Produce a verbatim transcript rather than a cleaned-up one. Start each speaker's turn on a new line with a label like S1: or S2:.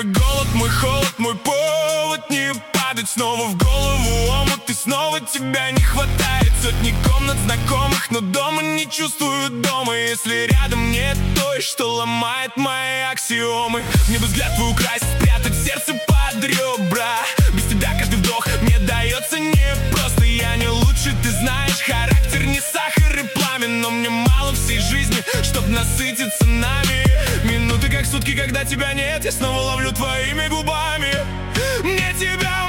S1: Мой голод, мой холод, мой повод не падать снова в голову омут, и снова тебя не хватает. Сотни комнат знакомых, но дома не чувствую дома. Если рядом нет той, что ломает мои аксиомы. Мне бы взгляд твой украсть, спрятать сердце под ребра. Без тебя каждый вдох мне дается непросто. Я не лучше, ты знаешь, характер не сахар и пламя. Но мне мало всей жизни, чтоб насытиться нами. Минуты как сутки, когда тебя нет, я снова ловлю твоими губами. Мне тебя